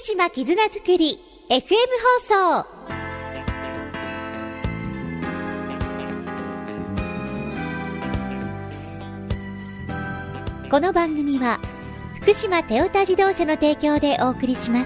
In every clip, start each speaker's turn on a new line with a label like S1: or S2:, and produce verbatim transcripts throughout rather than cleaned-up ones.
S1: 島絆づくり エフエム 放送。この番組は福島テオタ自動車の提供でお送りします。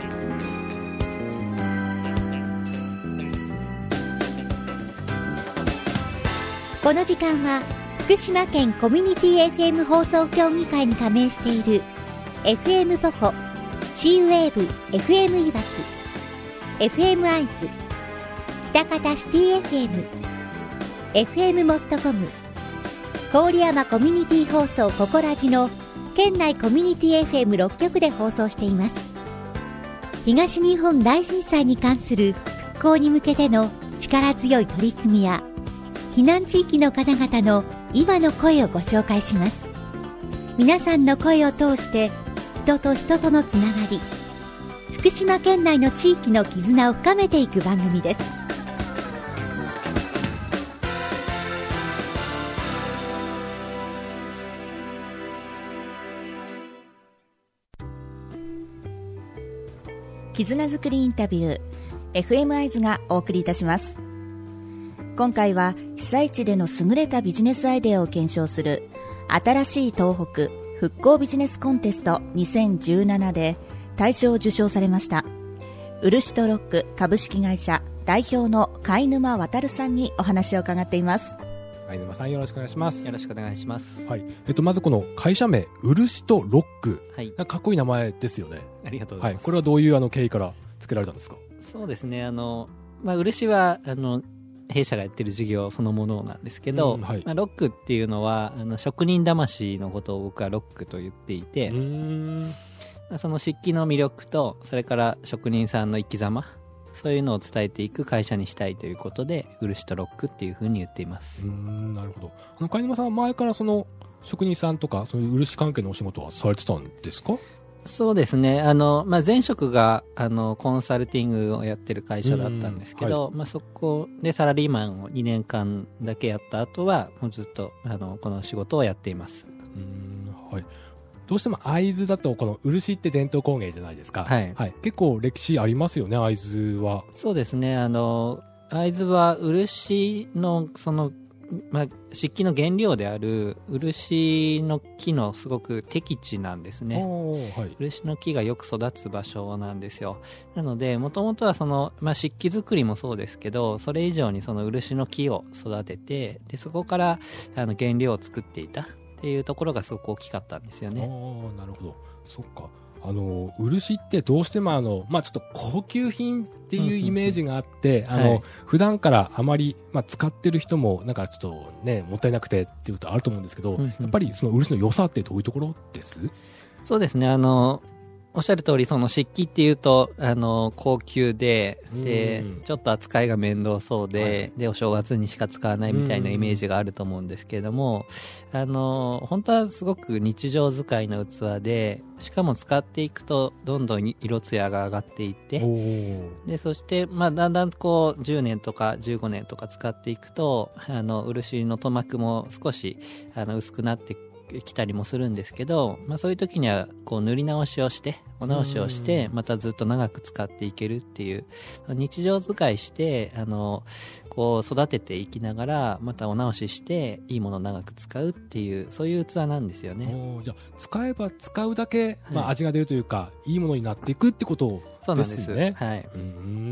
S1: この時間は福島県コミュニティ エフエム 放送協議会に加盟している エフエム ポコ、シーウェーブ エフエム いわき、エフエム アイズ、北方シティ エフエム、エフエム モットコム、郡山コミュニティ放送ココラジの県内コミュニティ エフエムろっ 局で放送しています。東日本大震災に関する復興に向けての力強い取り組みや避難地域の方々の今の声をご紹介します。皆さんの声を通して人と人とのつながり、福島県内の地域の絆を深めていく番組です。
S2: 絆づくりインタビュー エフエム アイズがお送りいたします。今回は被災地での優れたビジネスアイデアを検証する新しい東北復興ビジネスコンテストにせんじゅうななで大賞を受賞されました漆とロック株式会社代表の貝沼渉さんにお話を伺っています。
S3: 貝沼さん、よろしくお願いします。
S4: よろしくお願いします。
S3: はい、えっと、まずこの会社名漆とロック、
S4: はい、
S3: かっこいい名前ですよね。
S4: ありがとうございます。
S3: はい、これはどういうあの経緯から付けられたんですか？
S4: そうですね、あの、まあ、漆はあの弊社がやってる事業そのものなんですけど、
S3: うん、はい、
S4: まあ、ロックっていうのはあの職人魂のことを僕はロックと言っていて、
S3: うーん、
S4: まあ、その漆器の魅力とそれから職人さんの生き様、そういうのを伝えていく会社にしたいということで漆とロックっていうふうに言っています。
S3: うーん、なるほど。あの貝沼さんは前からその職人さんとかそういう漆関係のお仕事はされてたんですか？
S4: そうですね、あの、まあ、前職があのコンサルティングをやってる会社だったんですけど、はい、まあ、そこでサラリーマンをにねんかんだけやった後はもうずっとあのこの仕事をやっています。
S3: うーん、はい、どうしても会津だとこの漆って伝統工芸じゃないですか。
S4: はい、はい、
S3: 結構歴史ありますよね、会津は。
S4: そうですね、あの会津は漆のそのまあ、漆器の原料である漆の木のすごく適地なんですね。はい、漆の木がよく育つ場所なんですよ。なのでもともとはその、まあ、漆器作りもそうですけど、それ以上にその漆の木を育てて、でそこからあの原料を作っていたっていうところがすごく大きかったんですよね。
S3: あ、なるほど。そっか。あの漆ってどうしてもあの、まあ、ちょっと高級品っていうイメージがあって、あの、はい、普段からあまり、まあ、使ってる人もなんかちょっとねもったいなくてっていうことあると思うんですけど、うんうん、やっぱりその漆の良さってどういうところです？
S4: そうですね、あのおっしゃる通り、その漆器っていうとあの高級で、でちょっと扱いが面倒そうで、はい、でお正月にしか使わないみたいなイメージがあると思うんですけれども、あの本当はすごく日常使いの器で、しかも使っていくとどんどん色艶が上がっていって、でそして、まあ、だんだんこうじゅうねんとかじゅうごねんとか使っていくと、あの漆の塗膜も少しあの薄くなってきたりもするんですけど、まあ、そういう時にはこう塗り直しをしてお直しをしてまたずっと長く使っていけるっていう、日常使いしてあのこう育てていきながらまたお直ししていいものを長く使うっていう、そういう器なんですよね。
S3: お、じゃあ使えば使うだけ、まあ、味が出るというか、はい、いいものになっていくってことですね。
S4: そうなんです、はい、
S3: うん、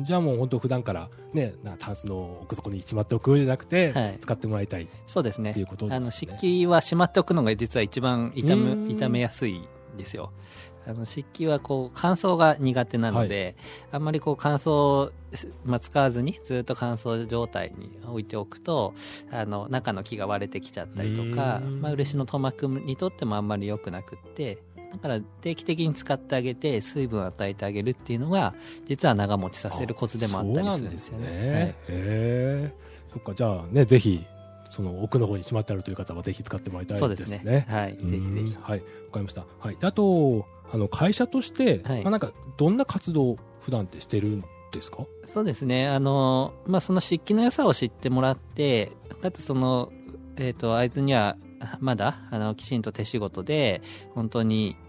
S3: じゃあもう本当普段からね、タンスの奥底にしまっておくじゃなくて、はい、使ってもらいたい。
S4: そうですね。
S3: っていうことですね。
S4: あの漆器はしまっておくのが実は一番傷む傷めやすいんですよ。あの漆器はこう乾燥が苦手なので、はい、あんまりこう乾燥、まあ、使わずにずっと乾燥状態に置いておくと、あの中の木が割れてきちゃったりとか、まあ、漆の塗膜にとってもあんまり良くなくって、だから定期的に使ってあげて水分を与えてあげるっていうのが実は長持ちさせるコツでもあったりするんですよね。そうなんですね。はい、へ
S3: え、そっか。じゃあね、ぜひその奥の方にしまってあるという方はぜひ使ってもらいたいですね。そうですね。
S4: はい、ぜひぜひ。
S3: はい、わかりました。はい。あとあの会社として、はい、まあ、なんかどんな活動を普段ってしてるんですか？
S4: そうですね、あの、まあ、その漆器の良さを知ってもらって、かつその、えーと、会津にはまだあのきちんと手仕事で本当に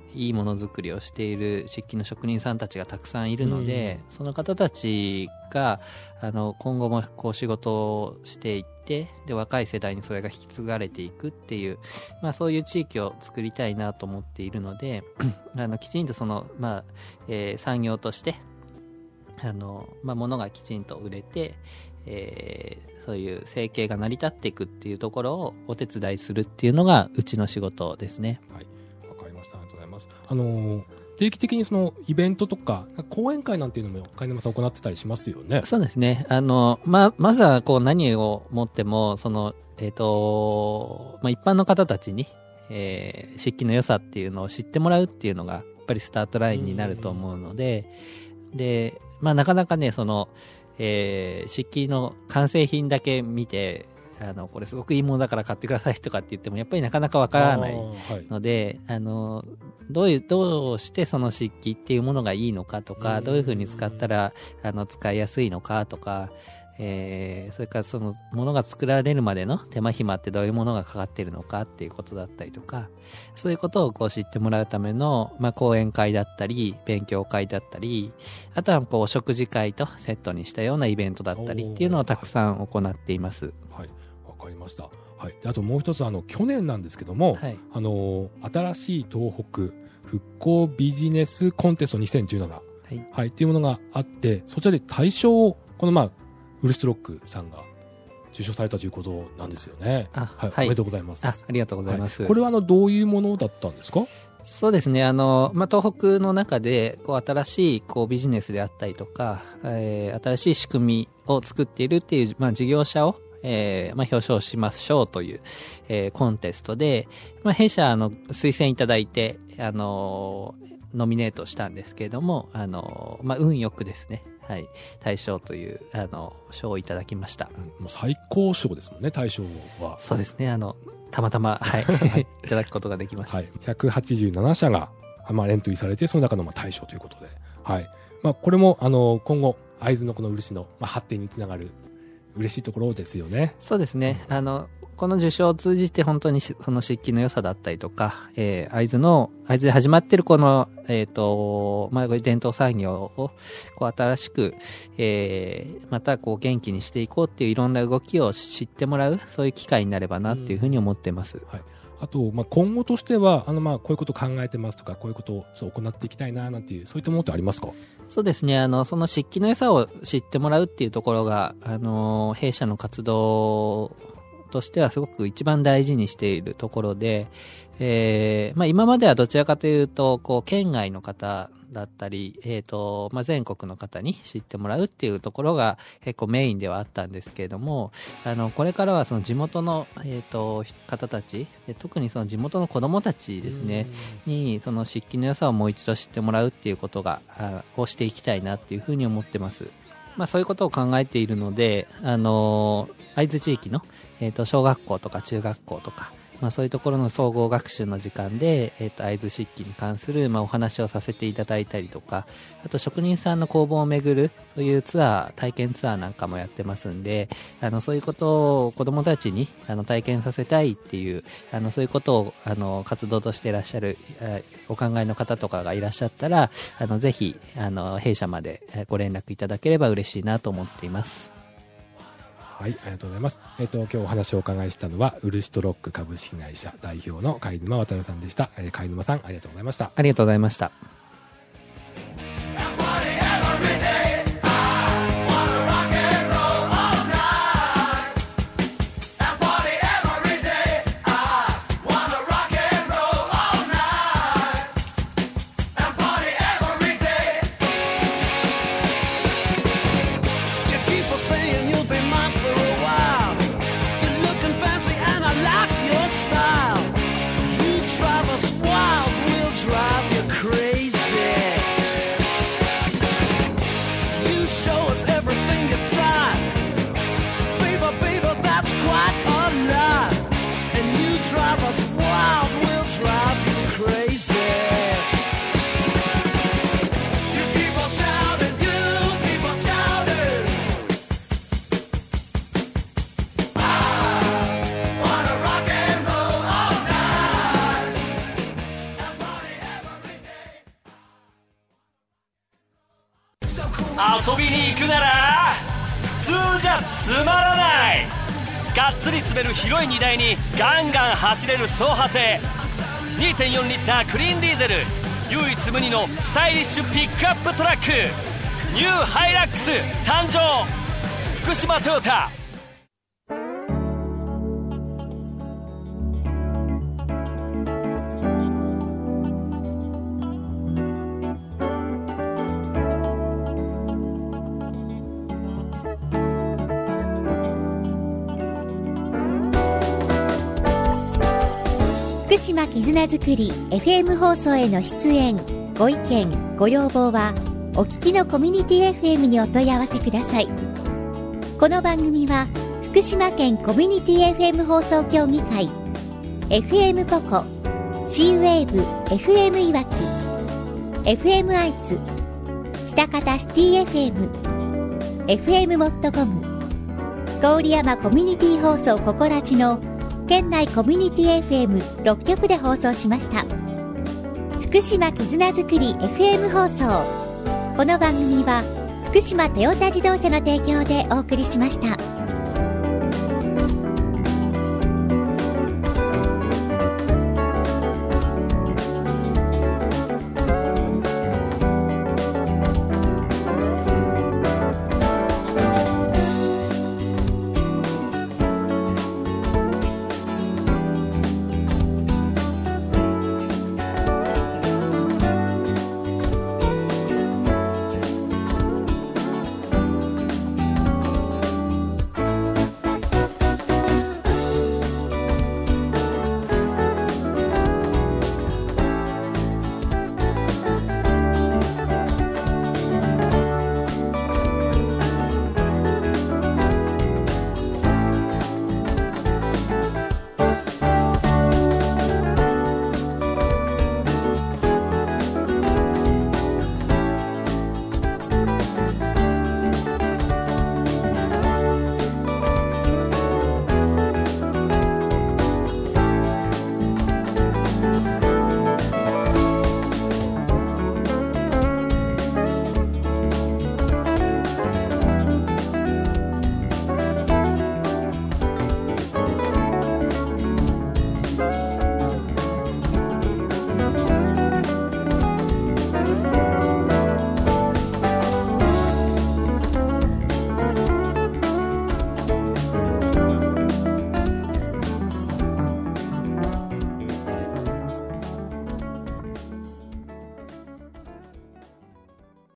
S4: いいものづくりをしている漆器の職人さんたちがたくさんいるので、うん、その方たちがあの今後もこう仕事をしていってで若い世代にそれが引き継がれていくっていう、まあ、そういう地域を作りたいなと思っているのであのきちんとその、まあえー、産業としてあの、まあ、物がきちんと売れて、えー、そういう生計が成り立っていくっていうところをお手伝いするっていうのがうちの仕事ですね。
S3: はい、わかりました。ありがとうございます。あのー、定期的にそのイベントとか講演会なんていうのも貝沼さん行ってたりしますよね。
S4: そうですね。あの、ま、まずはこう何をもってもその、えっと、まあ、一般の方たちに、えー、漆器の良さっていうのを知ってもらうっていうのがやっぱりスタートラインになると思うので、で、まあ、なかなかね、その、えー、漆器の完成品だけ見て、あの、これすごくいいものだから買ってくださいとかって言っても、やっぱりなかなかわからないので、あ、はい、あの、どういう、どうしてその漆器っていうものがいいのかとか、どういうふうに使ったら、あの、使いやすいのかとか、えー、それからそのものが作られるまでの手間暇ってどういうものがかかっているのかっていうことだったりとか、そういうことをこう知ってもらうための、まあ、講演会だったり勉強会だったり、あとはこう食事会とセットにしたようなイベントだったりっていうのをたくさん行っています。
S3: はい、わかりました。はい、であともう一つ、あの去年なんですけども、はい、あの新しい東北復興ビジネスコンテストにせんじゅうなな、はいはい、っていうものがあって、そちらで大賞をこのまあウルシュトロックさんが受賞されたということなんですよね。
S4: あ、
S3: はい、はい、おめでとうございます。
S4: あ、ありがとうございます。
S3: はい、これはあのどういうものだったんですか？
S4: そうですね。あの、まあ、東北の中でこう新しいこうビジネスであったりとか、えー、新しい仕組みを作っているっていう、まあ、事業者をえーまあ、表彰しましょうという、えー、コンテストで、まあ、弊社あの推薦いただいて、あのー、ノミネートしたんですけれども、あのーまあ、運よくですね、はい、大賞というあの賞をいただきました。
S3: うん、もう最高賞ですもんね、大賞は。
S4: そうですね、あのたまたま、はい、いただくことができました。はい、
S3: ひゃくはちじゅうななしゃが、まあ、エントリーされて、その中のまあ大賞ということで、はい、まあ、これもあの今後会津のこの漆の、まあ、発展につながる嬉しいところですよね。
S4: そうですね、うん、あのこの受賞を通じて本当にその漆器の良さだったりとか、えー、会津の会津で始まっているこの、えーとまあ、伝統産業をこう新しく、えー、またこう元気にしていこうっていういろんな動きを知ってもらう、そういう機会になればなっていうふうに思っています。うん、
S3: はい、あと、まあ、今後としてはあの、まあ、こういうことを考えてますとか、こういうことをそう行っていきたいななんていう、そういったものってありますか？
S4: そうですね、あのその漆器の良さを知ってもらうっていうところが、あの弊社の活動としてはすごく一番大事にしているところで、えーまあ、今まではどちらかというとこう県外の方だったり、えーとまあ、全国の方に知ってもらうっていうところが結構メインではあったんですけれども、あのこれからはその地元の、えーと方たち、特にその地元の子どもたちですねにその漆器の良さをもう一度知ってもらうっていうことがをしていきたいなっていうふうに思ってます。まあ、そういうことを考えているので、あの会津地域の、えーと小学校とか中学校とか、まあ、そういうところの総合学習の時間で、えっと、会津漆器に関する、まあ、お話をさせていただいたりとか、あと職人さんの工房を巡る、そういうツアー、体験ツアーなんかもやってますんで、あの、そういうことを子供たちに、あの、体験させたいっていう、あの、そういうことを、あの、活動としていらっしゃる、お考えの方とかがいらっしゃったら、あの、ぜひ、あの、弊社までご連絡いただければ嬉しいなと思っています。
S3: はい、ありがとうございます。えっと、今日お話をお伺いしたのは、ウルシトロック株式会社代表の貝沼渡さんでした。えー、貝沼さん、ありがとうございました。
S4: ありがとうございました。
S5: Drive you crazy. 遊びに行くなら普通じゃつまらない。がっつり詰める広い荷台にガンガン走れる走破性 にてんよん リッタークリーンディーゼル、唯一無二のスタイリッシュピックアップトラック、ニューハイラックス誕生。福島トヨタ。
S1: 福島絆づくり エフエム 放送への出演ご意見ご要望はお聞きのコミュニティ エフエム にお問い合わせください。この番組は福島県コミュニティ エフエム 放送協議会 エフエム ポコ C ウェーブ エフエム いわき エフエム アイズ北方シティ エフエム エフエム モットコム郡山コミュニティ放送ココラジの県内コミュニティ エフエムろっ 局で放送しました。福島絆づくり エフエム 放送。この番組は福島トヨタ自動車の提供でお送りしました。